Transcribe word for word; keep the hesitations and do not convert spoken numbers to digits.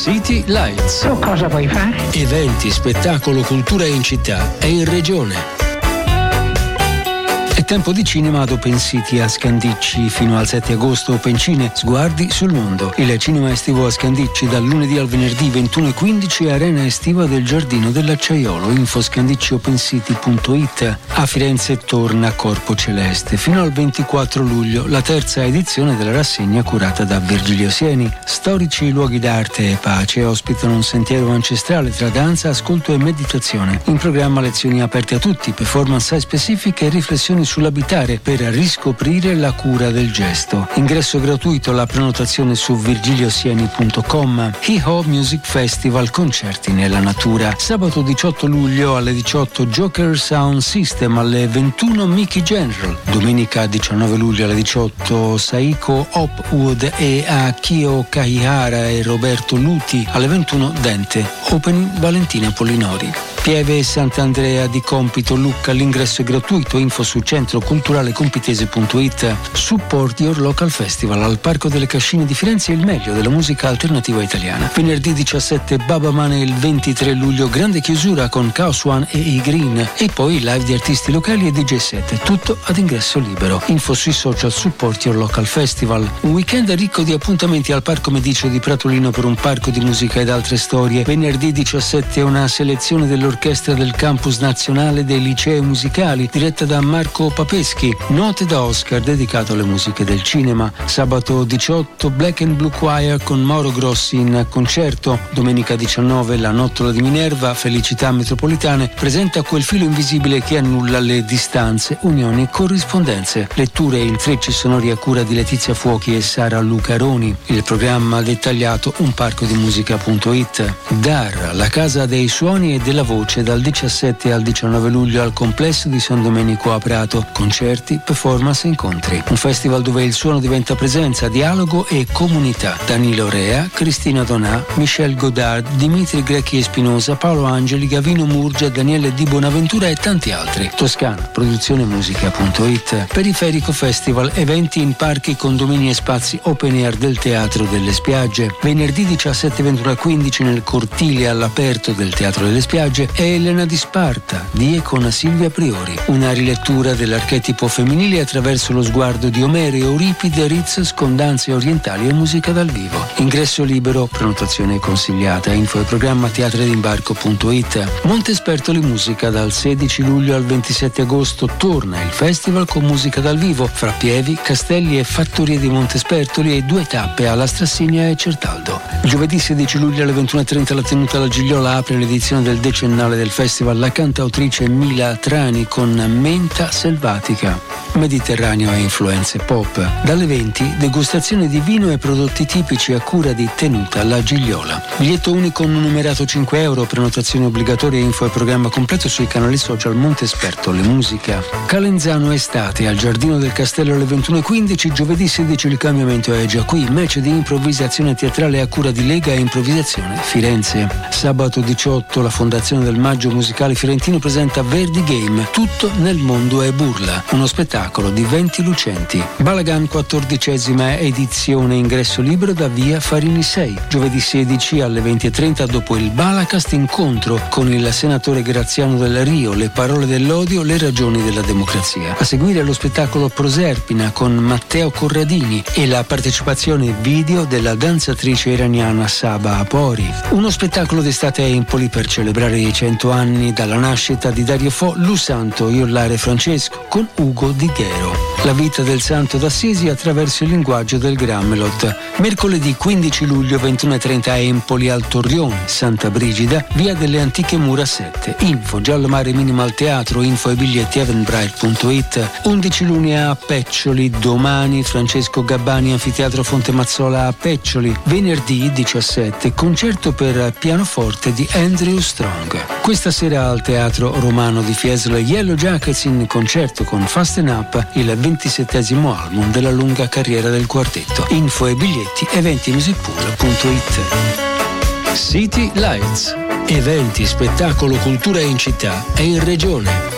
City Lights. Tu cosa vuoi fare? Eventi, spettacolo, cultura in città e in regione. È tempo di cinema ad Open City a Scandicci. Fino al sette agosto Open Cine, sguardi sul mondo. Il cinema estivo a Scandicci dal lunedì al venerdì ventuno e quindici, arena estiva del Giardino dell'Acciaiolo. Info scandicci open city punto it. A Firenze torna Corpo Celeste. Fino al ventiquattro luglio la terza edizione della rassegna curata da Virgilio Sieni. Storici luoghi d'arte e pace ospitano un sentiero ancestrale tra danza, ascolto e meditazione. In programma lezioni aperte a tutti, performance specifiche e riflessioni sull'abitare per riscoprire la cura del gesto. Ingresso gratuito, la prenotazione su virgiliosieni punto com. Hee-Ho Music Festival, concerti nella natura. Sabato diciotto luglio alle diciotto Joker Sound System, alle ventuno Mickey General. Domenica diciannove luglio alle diciotto Saiko Hopwood e Akio Kaihara e Roberto Luti. Alle ventuno Dente. Opening Valentina Pollinori. Pieve e Sant'Andrea di Compito Lucca, l'ingresso è gratuito. Info su centro culturale compitese punto it. Support Your Local Festival al Parco delle Cascine di Firenze, il meglio della musica alternativa italiana. Venerdì diciassette Baba Mane, il ventitré luglio grande chiusura con Chaos One e i Green e poi live di artisti locali e D J set, tutto ad ingresso libero. Info sui social Support Your Local Festival. Un weekend ricco di appuntamenti al Parco Medicio di Pratolino per un parco di musica ed altre storie. Venerdì diciassette una selezione dell'orchestra Orchestra del Campus Nazionale dei Licei Musicali, diretta da Marco Papeschi. Note da Oscar, dedicato alle musiche del cinema. Sabato diciotto Black and Blue Choir con Mauro Grossi in concerto. Domenica diciannove La Nottola di Minerva, Felicità Metropolitane, presenta Quel filo invisibile che annulla le distanze, unioni e corrispondenze. Letture e intrecci sonori a cura di Letizia Fuochi e Sara Lucaroni. Il programma dettagliato un parco di musica punto it. Dar, la casa dei suoni e della voce, dal diciassette al diciannove luglio al complesso di San Domenico a Prato. Concerti, performance e incontri. Un festival dove il suono diventa presenza, dialogo e comunità. Danilo Rea, Cristina Donà, Michel Godard, Dimitri Grecchi e Spinosa, Paolo Angeli, Gavino Murgia, Daniele Di Bonaventura e tanti altri. Toscana, produzione musica punto it. Periferico Festival, eventi in parchi, condomini e spazi open air del Teatro delle Spiagge. Venerdì diciassette, ventuno e quindici nel cortile all'aperto del Teatro delle Spiagge è Elena di Sparta, di e con Silvia Priori. Una rilettura dell'archetipo femminile attraverso lo sguardo di Omero, Euripide, Rizzo con danze orientali e musica dal vivo. Ingresso libero, prenotazione consigliata. Info e programma teatredimbarco punto it. Montespertoli Musica, dal sedici luglio al ventisette agosto torna il festival con musica dal vivo fra Pievi, Castelli e Fattorie di Montespertoli e due tappe alla Strassigna e Certaldo. Giovedì sedici luglio alle ventuno e trenta la tenuta alla Gigliola apre l'edizione del decennale del festival la cantautrice Mila Trani con Menta Selvatica. Mediterraneo e influenze pop. Dalle venti degustazione di vino e prodotti tipici a cura di Tenuta alla Gigliola. Biglietto unico non numerato cinque euro, prenotazione obbligatoria. Info e programma completo sui canali social Montespertoli Musica. Calenzano Estate al Giardino del Castello alle ventuno e quindici. Giovedì sedici il cambiamento è già qui, match di improvvisazione teatrale a cura di Lega e Improvvisazione Firenze. Sabato diciotto la Fondazione del Maggio Musicale Fiorentino presenta Verdi Game, tutto nel mondo è burla, uno spettacolo di venti lucenti. Balagan quattordicesima edizione, ingresso libero da via Farini sei. Giovedì sedici alle venti e trenta dopo il Balacast incontro con il senatore Graziano del Rio, le parole dell'odio, le ragioni della democrazia. A seguire lo spettacolo Proserpina con Matteo Corradini e la partecipazione video della danzatrice iraniana Saba Apori. Uno spettacolo d'estate a Empoli per celebrare i cento anni dalla nascita di Dario Fo, Lu Santo, Iollare Francesco con Ugo Di Ghero. La vita del santo d'Assisi attraverso il linguaggio del Grammelot. Mercoledì quindici luglio ventuno e trenta a Empoli al Torrione, Santa Brigida, via delle Antiche Mura sette. Info Giallomare Minimal Teatro, info e biglietti eventbrite punto it. undici luglio a Peccioli, domani Francesco Gabbani, Anfiteatro Fonte Mazzola a Peccioli. Venerdì diciassette concerto per pianoforte di Andrew Strong. Questa sera al Teatro Romano di Fiesole Yellow Jackets in concerto con Fasten Up, il ventisettesimo album della lunga carriera del quartetto. Info e biglietti eventi music pool punto it. City Lights. Eventi, spettacolo, cultura in città e in regione.